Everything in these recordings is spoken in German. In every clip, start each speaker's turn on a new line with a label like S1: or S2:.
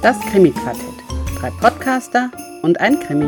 S1: Das Krimi-Quartett. 3 Podcaster und ein Krimi.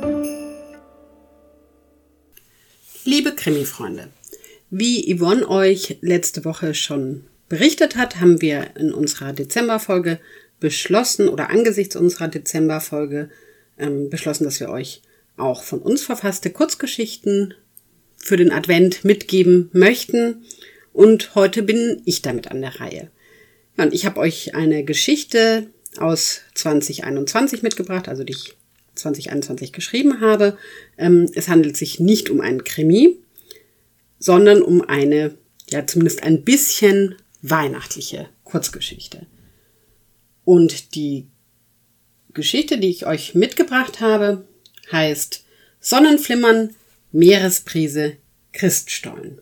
S1: Liebe Krimi-Freunde, wie Yvonne euch letzte Woche schon berichtet hat, haben wir in unserer Dezemberfolge beschlossen, oder angesichts unserer Dezemberfolge beschlossen, dass wir euch auch von uns verfasste Kurzgeschichten für den Advent mitgeben möchten. Und heute bin ich damit an der Reihe. Ja, und ich habe euch eine Geschichte aus 2021 mitgebracht, also die ich 2021 geschrieben habe. Es handelt sich nicht um einen Krimi, sondern um eine, ja zumindest ein bisschen weihnachtliche Kurzgeschichte. Und die Geschichte, die ich euch mitgebracht habe, heißt Sonnenflimmern, Meeresbrise, Christstollen.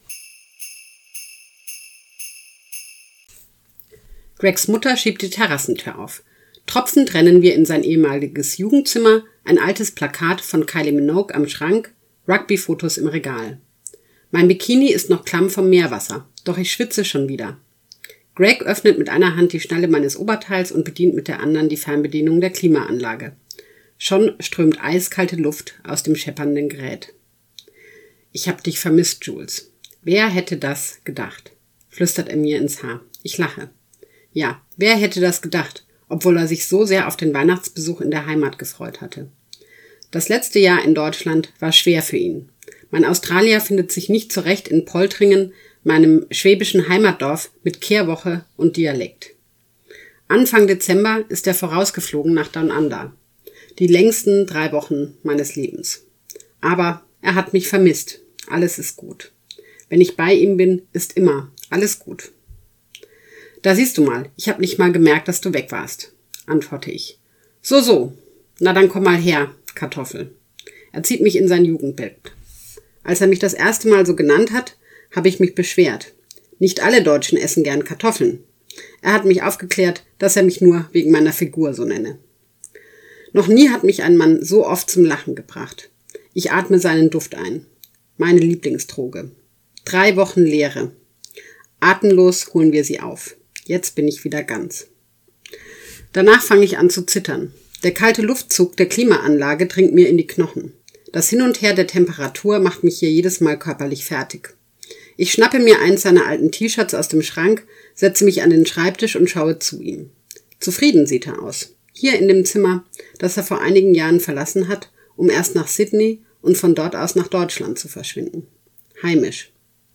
S1: Gregs Mutter schiebt die Terrassentür auf. Tropfend rennen wir in sein ehemaliges Jugendzimmer, ein altes Plakat von Kylie Minogue am Schrank, Rugby-Fotos im Regal. Mein Bikini ist noch klamm vom Meerwasser, doch ich schwitze schon wieder. Greg öffnet mit einer Hand die Schnalle meines Oberteils und bedient mit der anderen die Fernbedienung der Klimaanlage. Schon strömt eiskalte Luft aus dem scheppernden Gerät. »Ich hab dich vermisst, Jules. Wer hätte das gedacht?« flüstert er mir ins Haar. Ich lache. Ja, wer hätte das gedacht, obwohl er sich so sehr auf den Weihnachtsbesuch in der Heimat gefreut hatte. Das letzte Jahr in Deutschland war schwer für ihn. Mein Australier findet sich nicht zurecht in Poltringen, meinem schwäbischen Heimatdorf mit Kehrwoche und Dialekt. Anfang Dezember ist er vorausgeflogen nach Down Under. Die längsten 3 Wochen meines Lebens. Aber er hat mich vermisst. Alles ist gut. Wenn ich bei ihm bin, ist immer alles gut. »Da siehst du mal, ich habe nicht mal gemerkt, dass du weg warst«, antworte ich. So, na dann komm mal her, Kartoffel. Er zieht mich in sein Jugendbett. Als er mich das erste Mal so genannt hat, habe ich mich beschwert. Nicht alle Deutschen essen gern Kartoffeln. Er hat mich aufgeklärt, dass er mich nur wegen meiner Figur so nenne. Noch nie hat mich ein Mann so oft zum Lachen gebracht. Ich atme seinen Duft ein. Meine Lieblingsdroge. 3 Wochen Leere. Atemlos holen wir sie auf. Jetzt bin ich wieder ganz. Danach fange ich an zu zittern. Der kalte Luftzug der Klimaanlage dringt mir in die Knochen. Das Hin und Her der Temperatur macht mich hier jedes Mal körperlich fertig. Ich schnappe mir eins seiner alten T-Shirts aus dem Schrank, setze mich an den Schreibtisch und schaue zu ihm. Zufrieden sieht er aus. Hier in dem Zimmer, das er vor einigen Jahren verlassen hat, um erst nach Sydney und von dort aus nach Deutschland zu verschwinden. Heimisch.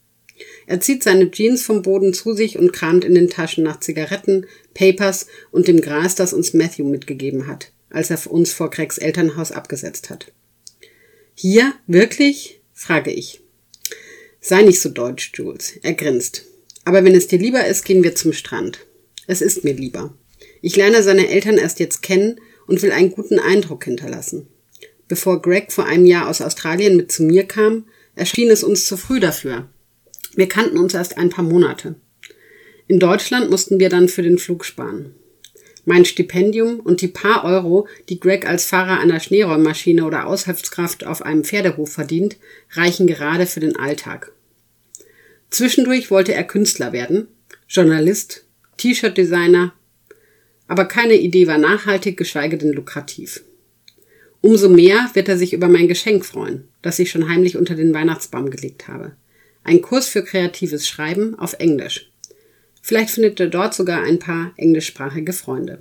S1: Er zieht seine Jeans vom Boden zu sich und kramt in den Taschen nach Zigaretten, Papers und dem Gras, das uns Matthew mitgegeben hat, als er uns vor Gregs Elternhaus abgesetzt hat. »Hier? Wirklich?« frage ich. »Sei nicht so deutsch, Jules«, er grinst. »Aber wenn es dir lieber ist, gehen wir zum Strand.« Es ist mir lieber. Ich lerne seine Eltern erst jetzt kennen und will einen guten Eindruck hinterlassen. Bevor Greg vor einem Jahr aus Australien mit zu mir kam, erschien es uns zu früh dafür. Wir kannten uns erst ein paar Monate. In Deutschland mussten wir dann für den Flug sparen. Mein Stipendium und die paar Euro, die Greg als Fahrer einer Schneeräummaschine oder Aushilfskraft auf einem Pferdehof verdient, reichen gerade für den Alltag. Zwischendurch wollte er Künstler werden, Journalist, T-Shirt-Designer, aber keine Idee war nachhaltig, geschweige denn lukrativ. Umso mehr wird er sich über mein Geschenk freuen, das ich schon heimlich unter den Weihnachtsbaum gelegt habe. Ein Kurs für kreatives Schreiben auf Englisch. Vielleicht findet er dort sogar ein paar englischsprachige Freunde.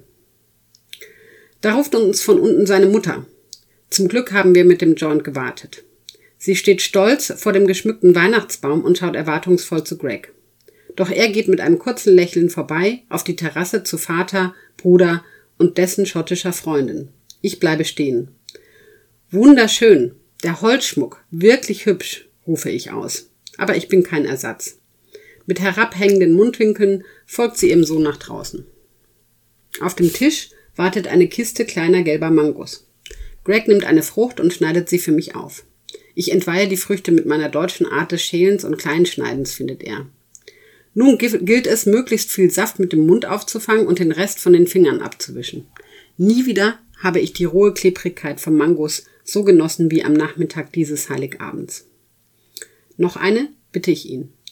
S1: Da ruft uns von unten seine Mutter. Zum Glück haben wir mit dem Joint gewartet. Sie steht stolz vor dem geschmückten Weihnachtsbaum und schaut erwartungsvoll zu Greg. Doch er geht mit einem kurzen Lächeln vorbei auf die Terrasse zu Vater, Bruder und dessen schottischer Freundin. Ich bleibe stehen. »Wunderschön, der Holzschmuck, wirklich hübsch«, rufe ich aus. Aber ich bin kein Ersatz. Mit herabhängenden Mundwinkeln folgt sie ihrem Sohn nach draußen. Auf dem Tisch wartet eine Kiste kleiner gelber Mangos. Greg nimmt eine Frucht und schneidet sie für mich auf. Ich entweihe die Früchte mit meiner deutschen Art des Schälens und Kleinschneidens, findet er. Nun gilt es, möglichst viel Saft mit dem Mund aufzufangen und den Rest von den Fingern abzuwischen. Nie wieder habe ich die rohe Klebrigkeit von Mangos so genossen wie am Nachmittag dieses Heiligabends. Noch eine, bitte ich ihn.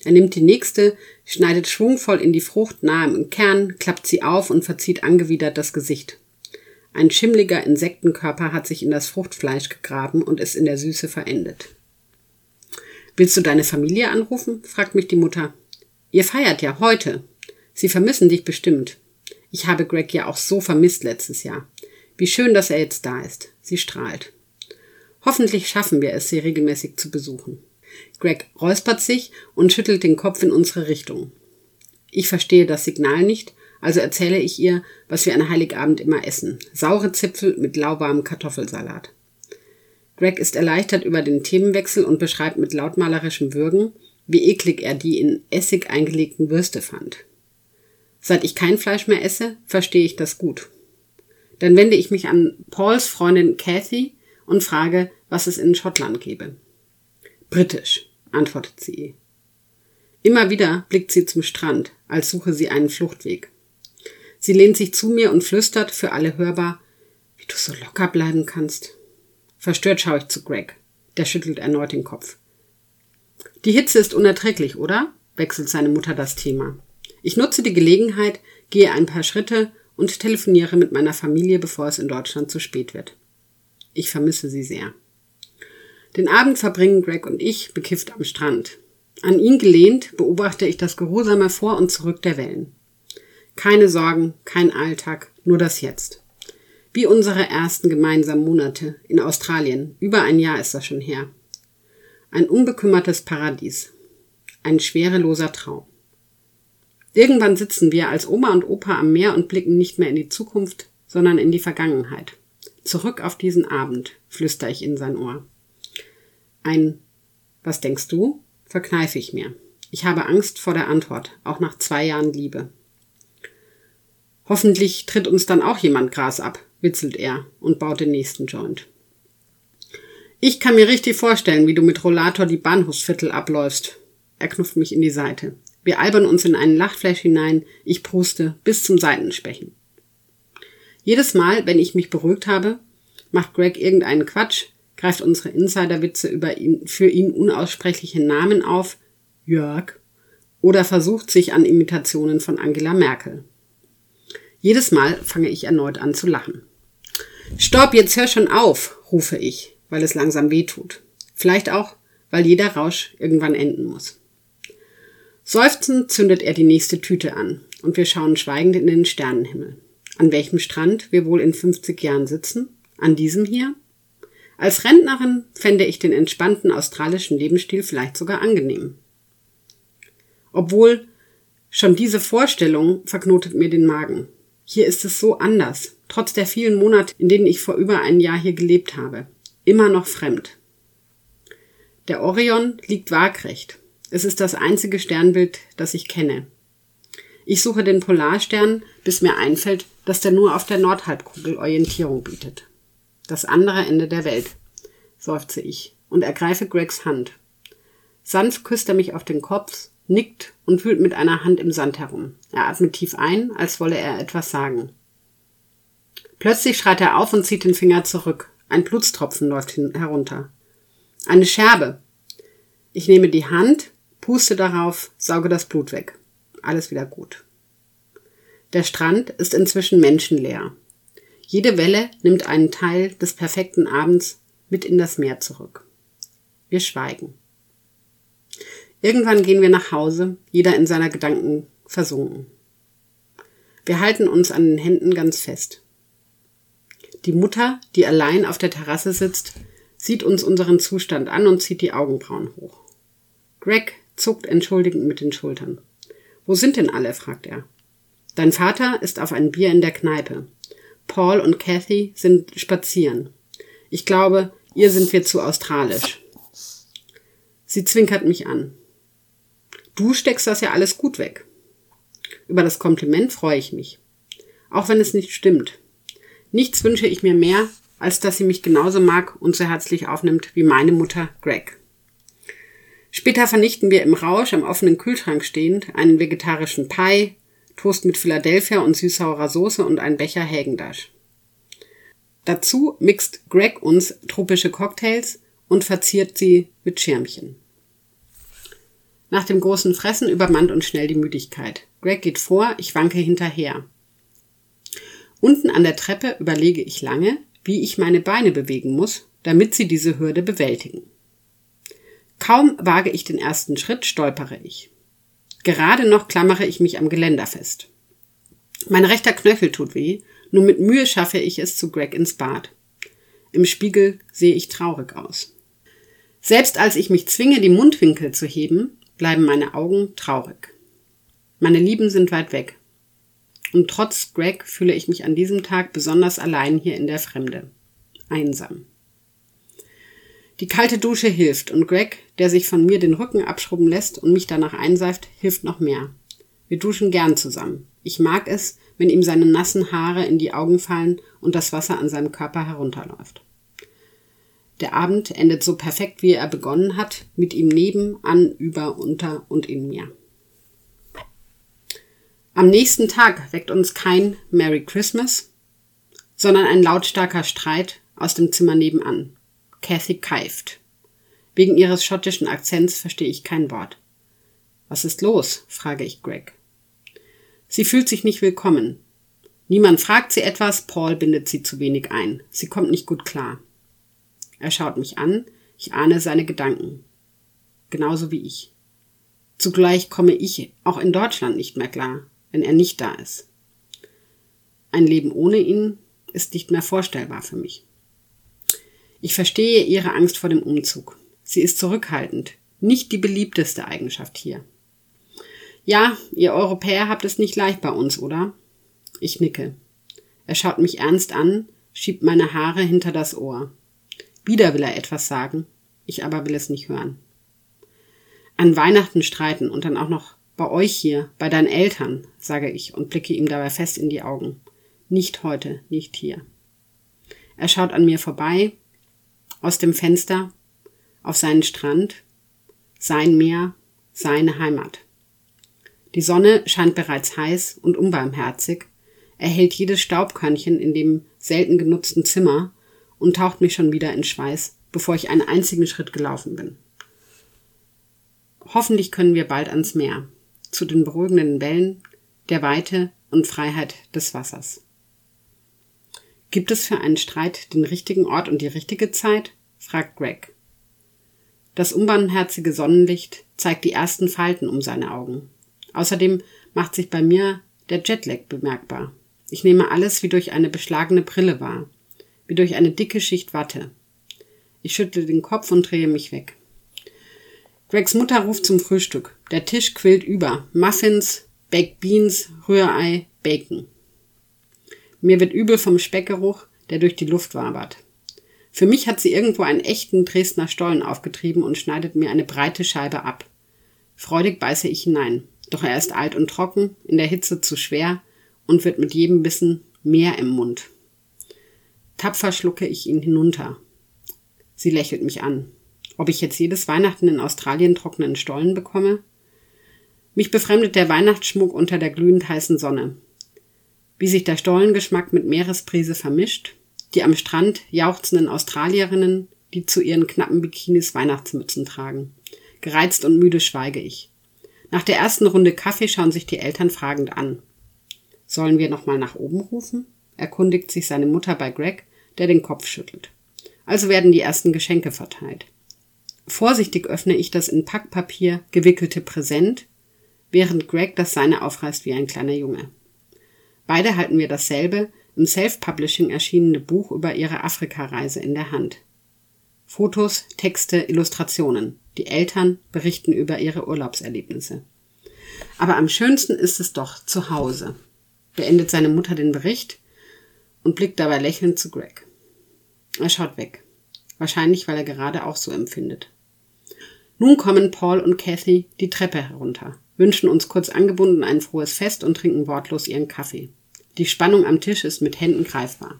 S1: Er nimmt die nächste, schneidet schwungvoll in die Frucht nahe im Kern, klappt sie auf und verzieht angewidert das Gesicht. Ein schimmliger Insektenkörper hat sich in das Fruchtfleisch gegraben und ist in der Süße verendet. »Willst du deine Familie anrufen?« fragt mich die Mutter. »Ihr feiert ja heute. Sie vermissen dich bestimmt. Ich habe Greg ja auch so vermisst letztes Jahr. Wie schön, dass er jetzt da ist.« Sie strahlt. »Hoffentlich schaffen wir es, sie regelmäßig zu besuchen.« Greg räuspert sich und schüttelt den Kopf in unsere Richtung. Ich verstehe das Signal nicht, also erzähle ich ihr, was wir an Heiligabend immer essen. Saure Zipfel mit lauwarmem Kartoffelsalat. Greg ist erleichtert über den Themenwechsel und beschreibt mit lautmalerischem Würgen, wie eklig er die in Essig eingelegten Würste fand. Seit ich kein Fleisch mehr esse, verstehe ich das gut. Dann wende ich mich an Pauls Freundin Cathy und frage, was es in Schottland gäbe. »Britisch«, antwortet sie. Immer wieder blickt sie zum Strand, als suche sie einen Fluchtweg. Sie lehnt sich zu mir und flüstert, für alle hörbar, »Wie du so locker bleiben kannst.« Verstört schaue ich zu Greg. Der schüttelt erneut den Kopf. »Die Hitze ist unerträglich, oder?« wechselt seine Mutter das Thema. Ich nutze die Gelegenheit, gehe ein paar Schritte und telefoniere mit meiner Familie, bevor es in Deutschland zu spät wird. Ich vermisse sie sehr. Den Abend verbringen Greg und ich bekifft am Strand. An ihn gelehnt beobachte ich das geruhsame Vor und Zurück der Wellen. Keine Sorgen, kein Alltag, nur das Jetzt. Wie unsere ersten gemeinsamen Monate in Australien. Über ein Jahr ist das schon her. Ein unbekümmertes Paradies. Ein schwereloser Traum. Irgendwann sitzen wir als Oma und Opa am Meer und blicken nicht mehr in die Zukunft, sondern in die Vergangenheit. Zurück auf diesen Abend, flüstere ich in sein Ohr. »Was denkst du?« verkneife ich mir. Ich habe Angst vor der Antwort, auch nach 2 Jahren Liebe. »Hoffentlich tritt uns dann auch jemand Gras ab«, witzelt er und baut den nächsten Joint. »Ich kann mir richtig vorstellen, wie du mit Rollator die Bahnhofsviertel abläufst.« Er knufft mich in die Seite. Wir albern uns in einen Lachflash hinein, ich pruste bis zum Seitenspechen. Jedes Mal, wenn ich mich beruhigt habe, macht Greg irgendeinen Quatsch, greift unsere Insiderwitze über für ihn unaussprechliche Namen auf, Jörg, oder versucht sich an Imitationen von Angela Merkel. Jedes Mal fange ich erneut an zu lachen. »Stopp, jetzt hör schon auf«, rufe ich, weil es langsam wehtut. Vielleicht auch, weil jeder Rausch irgendwann enden muss. Seufzend zündet er die nächste Tüte an und wir schauen schweigend in den Sternenhimmel. An welchem Strand wir wohl in 50 Jahren sitzen? An diesem hier? Als Rentnerin fände ich den entspannten australischen Lebensstil vielleicht sogar angenehm. Obwohl, schon diese Vorstellung verknotet mir den Magen. Hier ist es so anders, trotz der vielen Monate, in denen ich vor über ein Jahr hier gelebt habe. Immer noch fremd. Der Orion liegt waagrecht. Es ist das einzige Sternbild, das ich kenne. Ich suche den Polarstern, bis mir einfällt, dass der nur auf der Nordhalbkugel Orientierung bietet. Das andere Ende der Welt, seufze ich und ergreife Gregs Hand. Sanft küsst er mich auf den Kopf, nickt und wühlt mit einer Hand im Sand herum. Er atmet tief ein, als wolle er etwas sagen. Plötzlich schreit er auf und zieht den Finger zurück. Ein Blutstropfen läuft herunter. Eine Scherbe. Ich nehme die Hand, puste darauf, sauge das Blut weg. Alles wieder gut. Der Strand ist inzwischen menschenleer. Jede Welle nimmt einen Teil des perfekten Abends mit in das Meer zurück. Wir schweigen. Irgendwann gehen wir nach Hause, jeder in seiner Gedanken versunken. Wir halten uns an den Händen ganz fest. Die Mutter, die allein auf der Terrasse sitzt, sieht uns unseren Zustand an und zieht die Augenbrauen hoch. Greg zuckt entschuldigend mit den Schultern. »Wo sind denn alle?« fragt er. »Dein Vater ist auf ein Bier in der Kneipe. Paul und Cathy sind spazieren. Ich glaube, ihr sind wir zu australisch.« Sie zwinkert mich an. »Du steckst das ja alles gut weg.« Über das Kompliment freue ich mich. Auch wenn es nicht stimmt. Nichts wünsche ich mir mehr, als dass sie mich genauso mag und so herzlich aufnimmt wie meine Mutter Greg. Später vernichten wir im Rausch am offenen Kühlschrank stehend einen vegetarischen Pie, Toast mit Philadelphia und süß-saurer Soße und einen Becher Häagen-Dazs. Dazu mixt Greg uns tropische Cocktails und verziert sie mit Schirmchen. Nach dem großen Fressen übermannt uns schnell die Müdigkeit. Greg geht vor, ich wanke hinterher. Unten an der Treppe überlege ich lange, wie ich meine Beine bewegen muss, damit sie diese Hürde bewältigen. Kaum wage ich den ersten Schritt, stolpere ich. Gerade noch klammere ich mich am Geländer fest. Mein rechter Knöchel tut weh, nur mit Mühe schaffe ich es zu Greg ins Bad. Im Spiegel sehe ich traurig aus. Selbst als ich mich zwinge, die Mundwinkel zu heben, bleiben meine Augen traurig. Meine Lieben sind weit weg. Und trotz Greg fühle ich mich an diesem Tag besonders allein hier in der Fremde. Einsam. Die kalte Dusche hilft und Greg, der sich von mir den Rücken abschrubben lässt und mich danach einseift, hilft noch mehr. Wir duschen gern zusammen. Ich mag es, wenn ihm seine nassen Haare in die Augen fallen und das Wasser an seinem Körper herunterläuft. Der Abend endet so perfekt, wie er begonnen hat, mit ihm neben, an, über, unter und in mir. Am nächsten Tag weckt uns kein Merry Christmas, sondern ein lautstarker Streit aus dem Zimmer nebenan. Kathy keift. Wegen ihres schottischen Akzents verstehe ich kein Wort. Was ist los? Frage ich Greg. Sie fühlt sich nicht willkommen. Niemand fragt sie etwas, Paul bindet sie zu wenig ein. Sie kommt nicht gut klar. Er schaut mich an, ich ahne seine Gedanken. Genauso wie ich. Zugleich komme ich auch in Deutschland nicht mehr klar, wenn er nicht da ist. Ein Leben ohne ihn ist nicht mehr vorstellbar für mich. Ich verstehe ihre Angst vor dem Umzug. Sie ist zurückhaltend, nicht die beliebteste Eigenschaft hier. Ja, ihr Europäer habt es nicht leicht bei uns, oder? Ich nicke. Er schaut mich ernst an, schiebt meine Haare hinter das Ohr. Wieder will er etwas sagen, ich aber will es nicht hören. An Weihnachten streiten und dann auch noch bei euch hier, bei deinen Eltern, sage ich und blicke ihm dabei fest in die Augen. Nicht heute, nicht hier. Er schaut an mir vorbei, aus dem Fenster, auf seinen Strand, sein Meer, seine Heimat. Die Sonne scheint bereits heiß und unbarmherzig, erhellt jedes Staubkörnchen in dem selten genutzten Zimmer und taucht mich schon wieder in Schweiß, bevor ich einen einzigen Schritt gelaufen bin. Hoffentlich können wir bald ans Meer, zu den beruhigenden Wellen, der Weite und Freiheit des Wassers. Gibt es für einen Streit den richtigen Ort und die richtige Zeit? Fragt Greg. Das unbarmherzige Sonnenlicht zeigt die ersten Falten um seine Augen. Außerdem macht sich bei mir der Jetlag bemerkbar. Ich nehme alles wie durch eine beschlagene Brille wahr, wie durch eine dicke Schicht Watte. Ich schüttle den Kopf und drehe mich weg. Gregs Mutter ruft zum Frühstück. Der Tisch quillt über. Muffins, Baked Beans, Rührei, Bacon. Mir wird übel vom Speckgeruch, der durch die Luft wabert. Für mich hat sie irgendwo einen echten Dresdner Stollen aufgetrieben und schneidet mir eine breite Scheibe ab. Freudig beiße ich hinein. Doch er ist alt und trocken, in der Hitze zu schwer und wird mit jedem Bissen mehr im Mund. Tapfer schlucke ich ihn hinunter. Sie lächelt mich an. Ob ich jetzt jedes Weihnachten in Australien trockenen Stollen bekomme? Mich befremdet der Weihnachtsschmuck unter der glühend heißen Sonne. Wie sich der Stollengeschmack mit Meeresbrise vermischt, die am Strand jauchzenden Australierinnen, die zu ihren knappen Bikinis Weihnachtsmützen tragen. Gereizt und müde schweige ich. Nach der ersten Runde Kaffee schauen sich die Eltern fragend an. Sollen wir nochmal nach oben rufen? Erkundigt sich seine Mutter bei Greg, der den Kopf schüttelt. Also werden die ersten Geschenke verteilt. Vorsichtig öffne ich das in Packpapier gewickelte Präsent, während Greg das seine aufreißt wie ein kleiner Junge. Beide halten wir dasselbe, im Self-Publishing erschienene Buch über ihre Afrikareise in der Hand. Fotos, Texte, Illustrationen. Die Eltern berichten über ihre Urlaubserlebnisse. Aber am schönsten ist es doch zu Hause, beendet seine Mutter den Bericht und blickt dabei lächelnd zu Greg. Er schaut weg. Wahrscheinlich, weil er gerade auch so empfindet. Nun kommen Paul und Kathy die Treppe herunter, wünschen uns kurz angebunden ein frohes Fest und trinken wortlos ihren Kaffee. Die Spannung am Tisch ist mit Händen greifbar.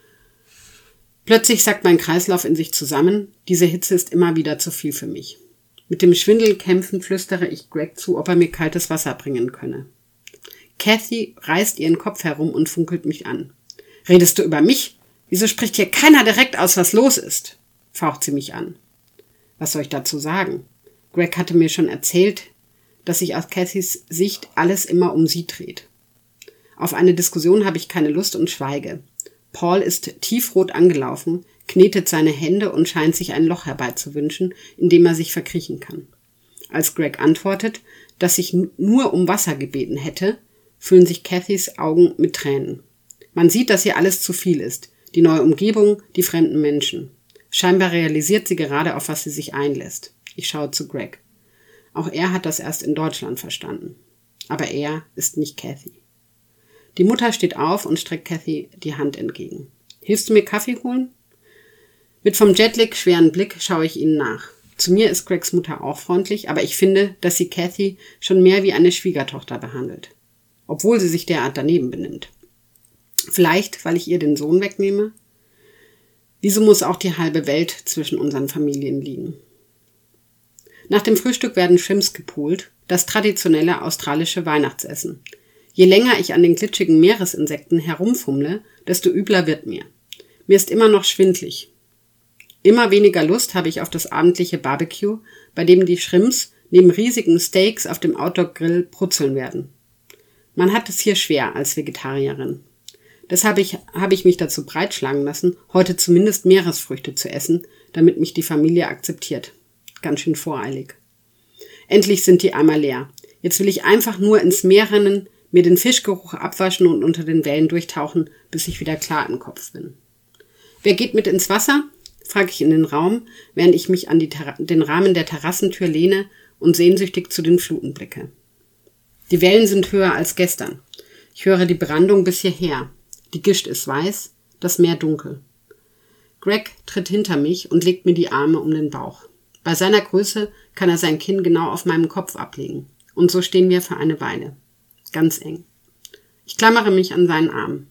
S1: Plötzlich sackt mein Kreislauf in sich zusammen. Diese Hitze ist immer wieder zu viel für mich. Mit dem Schwindel kämpfend flüstere ich Greg zu, ob er mir kaltes Wasser bringen könne. Kathy reißt ihren Kopf herum und funkelt mich an. Redest du über mich? Wieso spricht hier keiner direkt aus, was los ist? Faucht sie mich an. Was soll ich dazu sagen? Greg hatte mir schon erzählt, dass sich aus Cathys Sicht alles immer um sie dreht. Auf eine Diskussion habe ich keine Lust und schweige. Paul ist tiefrot angelaufen, knetet seine Hände und scheint sich ein Loch herbeizuwünschen, in dem er sich verkriechen kann. Als Greg antwortet, dass ich nur um Wasser gebeten hätte, füllen sich Cathys Augen mit Tränen. Man sieht, dass ihr alles zu viel ist. Die neue Umgebung, die fremden Menschen. Scheinbar realisiert sie gerade, auf was sie sich einlässt. Ich schaue zu Greg. Auch er hat das erst in Deutschland verstanden. Aber er ist nicht Cathy. Die Mutter steht auf und streckt Cathy die Hand entgegen. Hilfst du mir Kaffee holen? Mit vom Jetlag schweren Blick schaue ich ihnen nach. Zu mir ist Gregs Mutter auch freundlich, aber ich finde, dass sie Cathy schon mehr wie eine Schwiegertochter behandelt. Obwohl sie sich derart daneben benimmt. Vielleicht, weil ich ihr den Sohn wegnehme? Wieso muss auch die halbe Welt zwischen unseren Familien liegen? Nach dem Frühstück werden Shrimps gepoolt, das traditionelle australische Weihnachtsessen. Je länger ich an den glitschigen Meeresinsekten herumfummle, desto übler wird mir. Mir ist immer noch schwindlig. Immer weniger Lust habe ich auf das abendliche Barbecue, bei dem die Shrimps neben riesigen Steaks auf dem Outdoor-Grill brutzeln werden. Man hat es hier schwer als Vegetarierin. Deshalb habe ich mich dazu breitschlagen lassen, heute zumindest Meeresfrüchte zu essen, damit mich die Familie akzeptiert. Ganz schön voreilig. Endlich sind die Eimer leer. Jetzt will ich einfach nur ins Meer rennen, mir den Fischgeruch abwaschen und unter den Wellen durchtauchen, bis ich wieder klar im Kopf bin. Wer geht mit ins Wasser? Frage ich in den Raum, während ich mich an den Rahmen der Terrassentür lehne und sehnsüchtig zu den Fluten blicke. Die Wellen sind höher als gestern. Ich höre die Brandung bis hierher. Die Gischt ist weiß, das Meer dunkel. Greg tritt hinter mich und legt mir die Arme um den Bauch. Bei seiner Größe kann er sein Kinn genau auf meinem Kopf ablegen. Und so stehen wir für eine Weile. Ganz eng. Ich klammere mich an seinen Arm.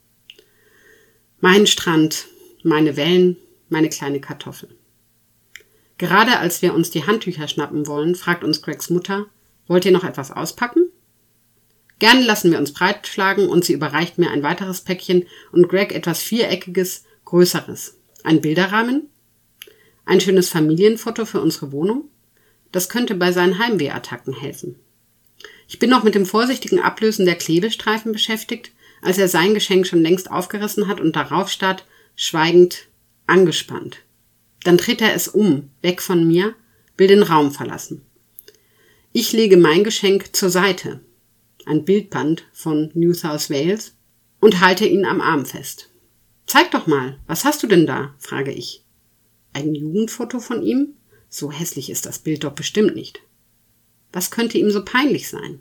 S1: Mein Strand, meine Wellen, meine kleine Kartoffel. Gerade als wir uns die Handtücher schnappen wollen, fragt uns Gregs Mutter, wollt ihr noch etwas auspacken? Gerne lassen wir uns breitschlagen und sie überreicht mir ein weiteres Päckchen und Greg etwas Viereckiges, Größeres. Ein Bilderrahmen? Ein schönes Familienfoto für unsere Wohnung? Das könnte bei seinen Heimwehattacken helfen. Ich bin noch mit dem vorsichtigen Ablösen der Klebestreifen beschäftigt, als er sein Geschenk schon längst aufgerissen hat und darauf starrt, schweigend, angespannt. Dann dreht er es um, weg von mir, will den Raum verlassen. Ich lege mein Geschenk zur Seite, ein Bildband von New South Wales, und halte ihn am Arm fest. Zeig doch mal, was hast du denn da? Frage ich. Ein Jugendfoto von ihm? So hässlich ist das Bild doch bestimmt nicht. Was könnte ihm so peinlich sein?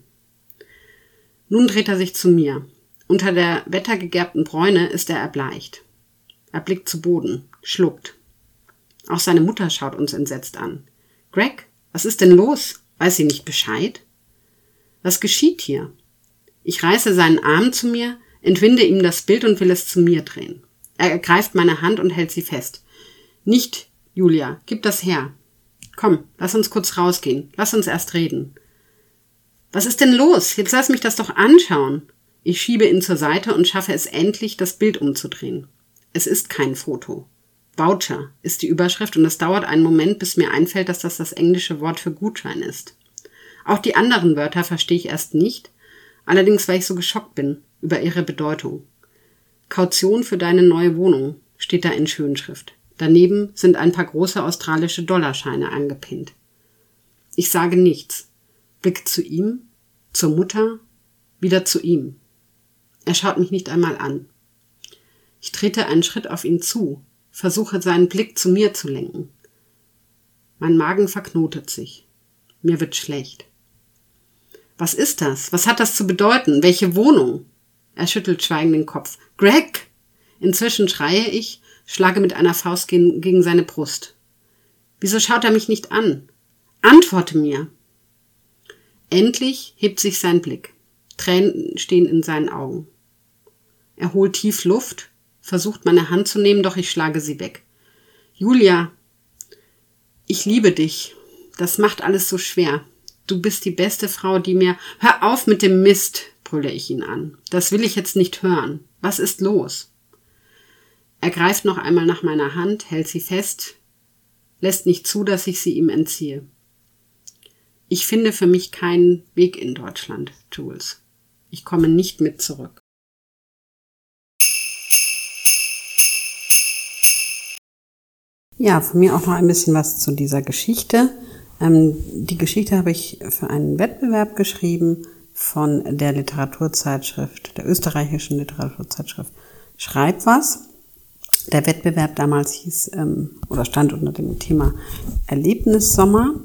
S1: Nun dreht er sich zu mir. Unter der wettergegerbten Bräune ist er erbleicht. Er blickt zu Boden, schluckt. Auch seine Mutter schaut uns entsetzt an. Greg, was ist denn los? Weiß sie nicht Bescheid? Was geschieht hier? Ich reiße seinen Arm zu mir, entwinde ihm das Bild und will es zu mir drehen. Er ergreift meine Hand und hält sie fest. Nicht, Julia, gib das her. Komm, lass uns kurz rausgehen. Lass uns erst reden. Was ist denn los? Jetzt lass mich das doch anschauen. Ich schiebe ihn zur Seite und schaffe es endlich, das Bild umzudrehen. Es ist kein Foto. Voucher ist die Überschrift und es dauert einen Moment, bis mir einfällt, dass das englische Wort für Gutschein ist. Auch die anderen Wörter verstehe ich erst nicht, allerdings weil ich so geschockt bin über ihre Bedeutung. Kaution für deine neue Wohnung steht da in Schönschrift. Daneben sind ein paar große australische Dollarscheine angepinnt. Ich sage nichts. Blick zu ihm, zur Mutter, wieder zu ihm. Er schaut mich nicht einmal an. Ich trete einen Schritt auf ihn zu, versuche seinen Blick zu mir zu lenken. Mein Magen verknotet sich. Mir wird schlecht. Was ist das? Was hat das zu bedeuten? Welche Wohnung? Er schüttelt schweigend den Kopf. Greg! Inzwischen schreie ich, schlage mit einer Faust gegen seine Brust. Wieso schaut er mich nicht an? Antworte mir! Endlich hebt sich sein Blick. Tränen stehen in seinen Augen. Er holt tief Luft, versucht meine Hand zu nehmen, doch ich schlage sie weg. Julia, ich liebe dich. Das macht alles so schwer. Du bist die beste Frau, die mir... Hör auf mit dem Mist, brülle ich ihn an. Das will ich jetzt nicht hören. Was ist los? Er greift noch einmal nach meiner Hand, hält sie fest, lässt nicht zu, dass ich sie ihm entziehe. Ich finde für mich keinen Weg in Deutschland, Jules. Ich komme nicht mit zurück. Ja, von mir auch noch ein bisschen was zu dieser Geschichte. Die Geschichte habe ich für einen Wettbewerb geschrieben von der Literaturzeitschrift, der österreichischen Literaturzeitschrift Schreibwas. Der Wettbewerb damals hieß oder stand unter dem Thema Erlebnissommer.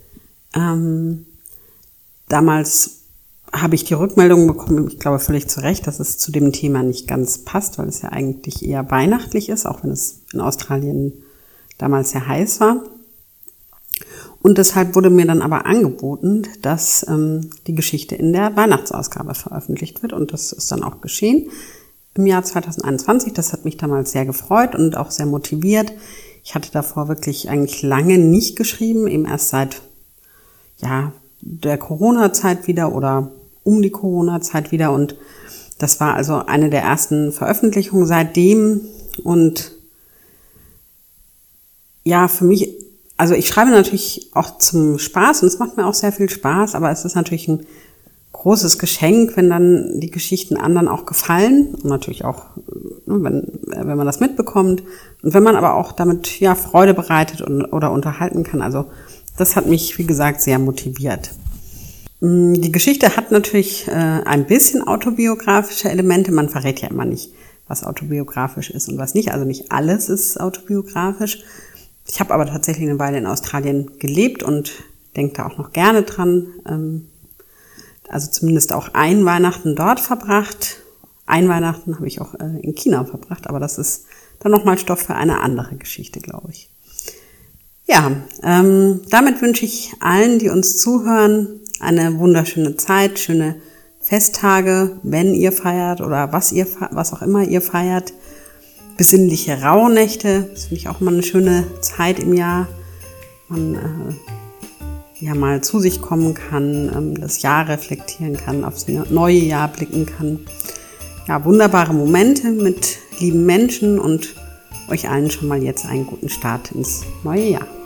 S1: Damals habe ich die Rückmeldung bekommen, ich glaube völlig zu Recht, dass es zu dem Thema nicht ganz passt, weil es ja eigentlich eher weihnachtlich ist, auch wenn es in Australien damals sehr heiß war. Und deshalb wurde mir dann aber angeboten, dass die Geschichte in der Weihnachtsausgabe veröffentlicht wird. Und das ist dann auch geschehen im Jahr 2021. Das hat mich damals sehr gefreut und auch sehr motiviert. Ich hatte davor wirklich eigentlich lange nicht geschrieben, eben erst seit der Corona-Zeit wieder oder um die Corona-Zeit wieder. Und das war also eine der ersten Veröffentlichungen seitdem. Und ja, für mich, also ich schreibe natürlich auch zum Spaß und es macht mir auch sehr viel Spaß, aber es ist natürlich ein großes Geschenk, wenn dann die Geschichten anderen auch gefallen und natürlich auch, wenn man das mitbekommt und wenn man aber auch damit Freude bereitet oder unterhalten kann. Also das hat mich, wie gesagt, sehr motiviert. Die Geschichte hat natürlich ein bisschen autobiografische Elemente. Man verrät ja immer nicht, was autobiografisch ist und was nicht. Also nicht alles ist autobiografisch. Ich habe aber tatsächlich eine Weile in Australien gelebt und denke da auch noch gerne dran. Also zumindest auch ein Weihnachten dort verbracht. Ein Weihnachten habe ich auch in China verbracht, aber das ist dann nochmal Stoff für eine andere Geschichte, glaube ich. Ja, damit wünsche ich allen, die uns zuhören, eine wunderschöne Zeit, schöne Festtage, wenn ihr feiert oder was auch immer ihr feiert. Besinnliche Rauhnächte, das finde ich auch mal eine schöne Zeit im Jahr. Man mal zu sich kommen kann, das Jahr reflektieren kann, aufs neue Jahr blicken kann. Ja, wunderbare Momente mit lieben Menschen und euch allen schon mal jetzt einen guten Start ins neue Jahr.